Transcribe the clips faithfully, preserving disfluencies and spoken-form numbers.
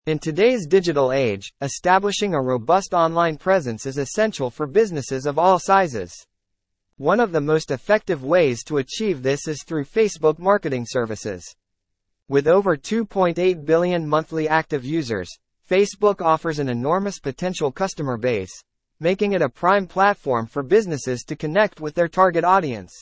In today's digital age, establishing a robust online presence is essential for businesses of all sizes. One of the most effective ways to achieve this is through Facebook marketing services. With over two point eight billion monthly active users, Facebook offers an enormous potential customer base, making it a prime platform for businesses to connect with their target audience.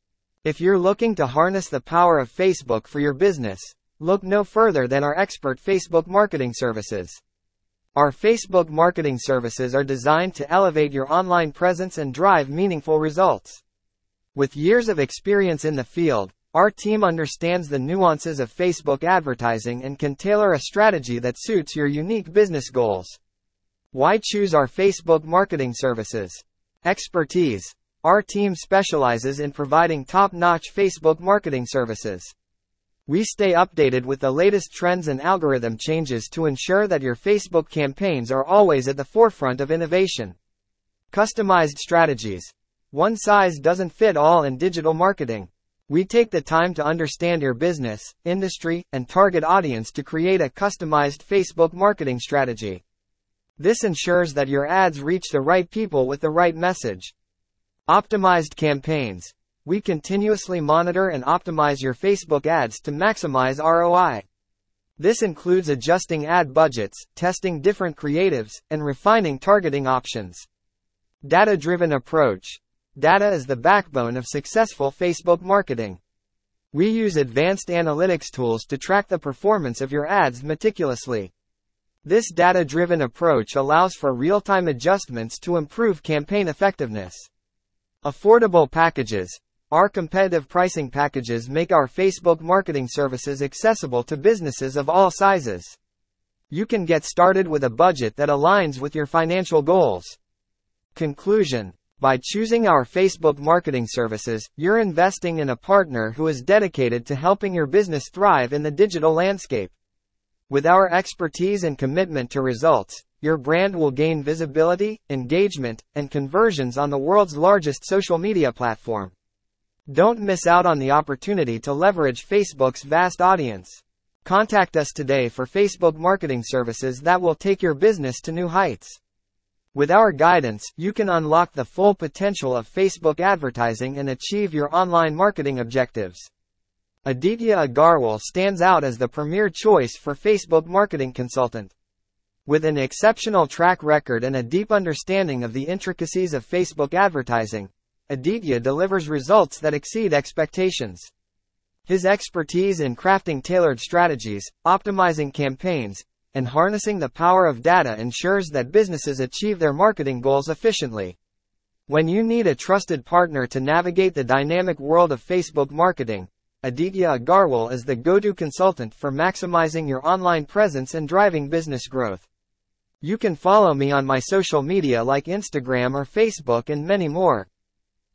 If you're looking to harness the power of Facebook for your business, look no further than our expert Facebook marketing services. Our Facebook marketing services are designed to elevate your online presence and drive meaningful results. With years of experience in the field, our team understands the nuances of Facebook advertising and can tailor a strategy that suits your unique business goals. Why choose our Facebook marketing services? Expertise. Our team specializes in providing top-notch Facebook marketing services. We stay updated with the latest trends and algorithm changes to ensure that your Facebook campaigns are always at the forefront of innovation. Customized strategies. One size doesn't fit all in digital marketing. We take the time to understand your business, industry, and target audience to create a customized Facebook marketing strategy. This ensures that your ads reach the right people with the right message. Optimized campaigns. We continuously monitor and optimize your Facebook ads to maximize R O I. This includes adjusting ad budgets, testing different creatives, and refining targeting options. Data-driven approach. Data is the backbone of successful Facebook marketing. We use advanced analytics tools to track the performance of your ads meticulously. This data-driven approach allows for real-time adjustments to improve campaign effectiveness. Affordable packages. Our competitive pricing packages make our Facebook marketing services accessible to businesses of all sizes. You can get started with a budget that aligns with your financial goals. Conclusion. By choosing our Facebook marketing services, you're investing in a partner who is dedicated to helping your business thrive in the digital landscape. With our expertise and commitment to results, your brand will gain visibility, engagement, and conversions on the world's largest social media platform. Don't miss out on the opportunity to leverage Facebook's vast audience. Contact us today for Facebook marketing services that will take your business to new heights. With our guidance, you can unlock the full potential of Facebook advertising and achieve your online marketing objectives. Aditya Agarwal stands out as the premier choice for Facebook marketing consultant. With an exceptional track record and a deep understanding of the intricacies of Facebook advertising, Aditya delivers results that exceed expectations. His expertise in crafting tailored strategies, optimizing campaigns, and harnessing the power of data ensures that businesses achieve their marketing goals efficiently. When you need a trusted partner to navigate the dynamic world of Facebook marketing, Aditya Agarwal is the go-to consultant for maximizing your online presence and driving business growth. You can follow me on my social media like Instagram or Facebook and many more.